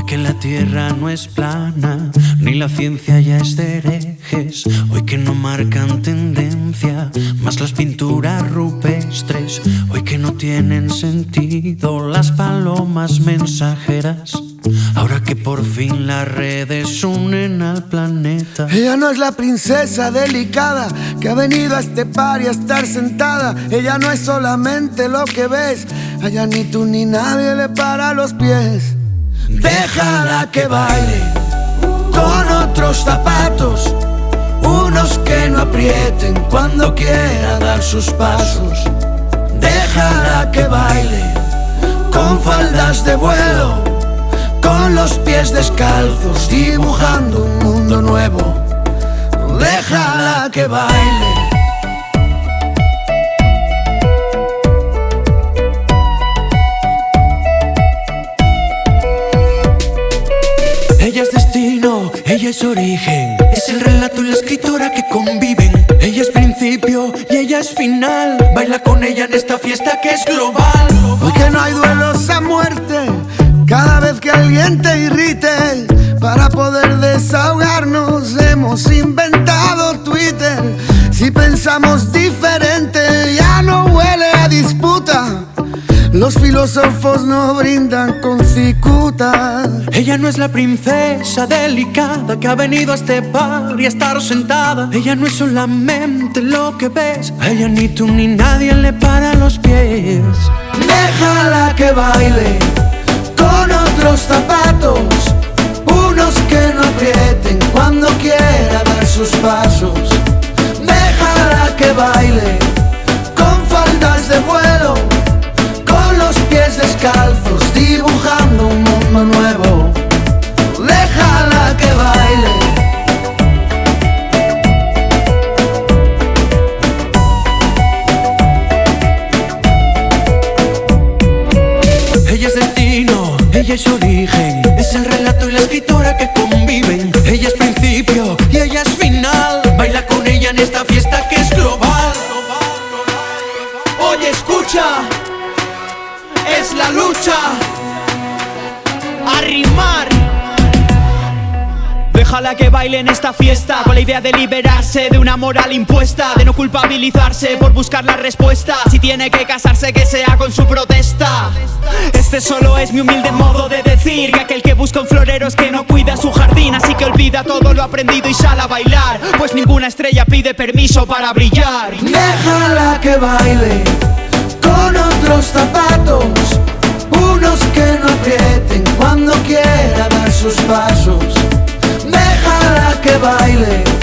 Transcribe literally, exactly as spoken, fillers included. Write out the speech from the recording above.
que la tierra no es plana, ni la ciencia ya es de herejes. Hoy que no marcan tendencia, más las pinturas rupestres. Hoy que no tienen sentido las palomas mensajeras. Ahora que por fin las redes unen al planeta. Ella no es la princesa delicada que ha venido a este par y a estar sentada. Ella no es solamente lo que ves. Allá ni tú ni nadie le para los pies. Déjala que baile con otros zapatos, unos que no aprieten cuando quiera dar sus pasos. Déjala que baile con faldas de vuelo, con los pies descalzos, dibujando un mundo nuevo. Déjala que baile. Ella es destino, ella es origen, es el relato y la escritora que conviven. Ella es principio y ella es final. Baila con ella en esta fiesta que es global. Hoy que no hay duelos a muerte, cada vez que alguien te irrite, para poder desahogarnos hemos inventado Twitter. Si pensamos diferente ya no huele a disputa. Los filósofos no brindan con cicuta. Ella no es la princesa delicada que ha venido a este par y a estar sentada. Ella no es solamente lo que ves. A ella ni tú ni nadie le para los pies. Déjala que baile con otros zapatos, unos que no aprieten cuando quiera dar sus pasos. Déjala que baile con faldas de vuelo, con los pies descalzos, dibujando un mundo nuevo. Déjala que baile. Ella es destino, ella es origen, es el relato y la escritora que conviven. Ella es principio y ella es final. Baila con ella en esta fiesta que es global. Oye, escucha, es la lucha a rimar. Déjala que baile en esta fiesta con la idea de liberarse de una moral impuesta, de no culpabilizarse por buscar la respuesta. Si tiene que casarse, que sea con su protesta. Este solo es mi humilde modo de decir que aquel que busca un florero es que no cuida su jardín. Así que olvida todo lo aprendido y sal a bailar, pues ninguna estrella pide permiso para brillar. Déjala que baile con otros zapatos, unos que no aprieten cuando quiera dar sus pasos. Déjala que baile